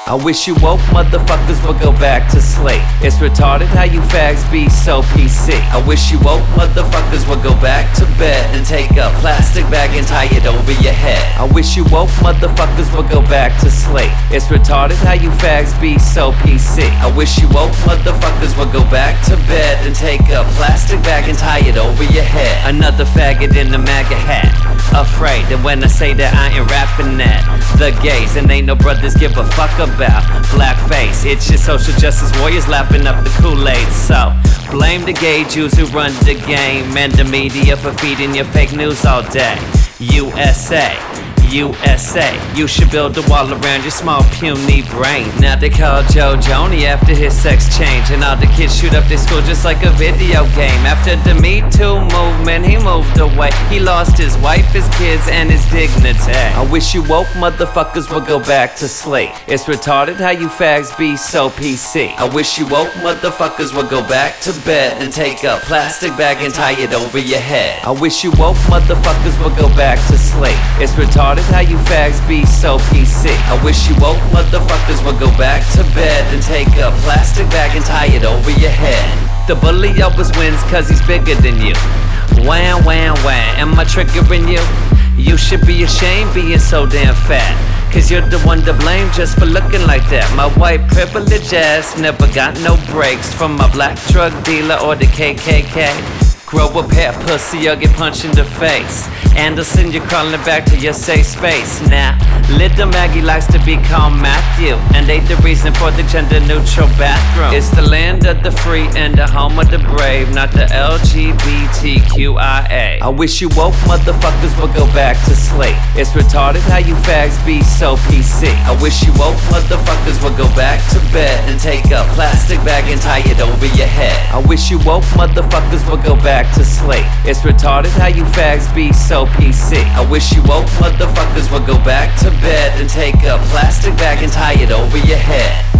I wish you woke motherfuckers would go back to sleep. It's retarded how you fags be so PC. I wish you woke motherfuckers would go back to bed and take a plastic bag and tie it over your head. I wish you woke motherfuckers would go back to sleep. It's retarded how you fags be so PC. I wish you woke motherfuckers would go back to bed and take a plastic bag and tie it over your head. Another faggot in the MAGA hat, afraid that when I say that I ain't rapping that the gays and ain't no brothers give a fuck about blackface. It's your social justice warriors lapping up the Kool-Aid. So blame the gay Jews who run the game and the media for feeding your fake news all day. USA, USA, you should build a wall around your small puny brain. Now they call Joe Joni after his sex change, and all the kids shoot up their school just like a video game. After the Me Too movement, he moved away. He lost his wife, his kids, and his dignity. I wish you woke motherfuckers would go back to sleep. It's retarded how you fags be so PC. I wish you woke motherfuckers would go back to bed and take a plastic bag and tie it over your head. I wish you woke motherfuckers would go back to sleep. It's retarded how you fags be so PC. I wish you woke motherfuckers would go back to bed and take a plastic bag and tie it over your head. The bully always wins cause he's bigger than you. Wham, wham, wham, am I triggering you? You should be ashamed being so damn fat, cause you're the one to blame just for looking like that. My white privileged ass never got no breaks from my black drug dealer or the KKK. Grow a pair of pussy or get punched in the face. Anderson, you're crawling back to your safe space. Now, little Maggie likes to be called Matthew, and they the reason for the gender-neutral bathroom. It's the land of the free and the home of the brave, not the LGBTQIA. I wish you woke motherfuckers would go back to sleep. It's retarded how you fags be so PC. I wish you woke motherfuckers would go back to bed and take a plastic bag and tie it over your head. I wish you woke motherfuckers would go back to sleep. It's retarded how you fags be so PC. I wish you woke motherfuckers would go back to bed and take a plastic bag and tie it over your head.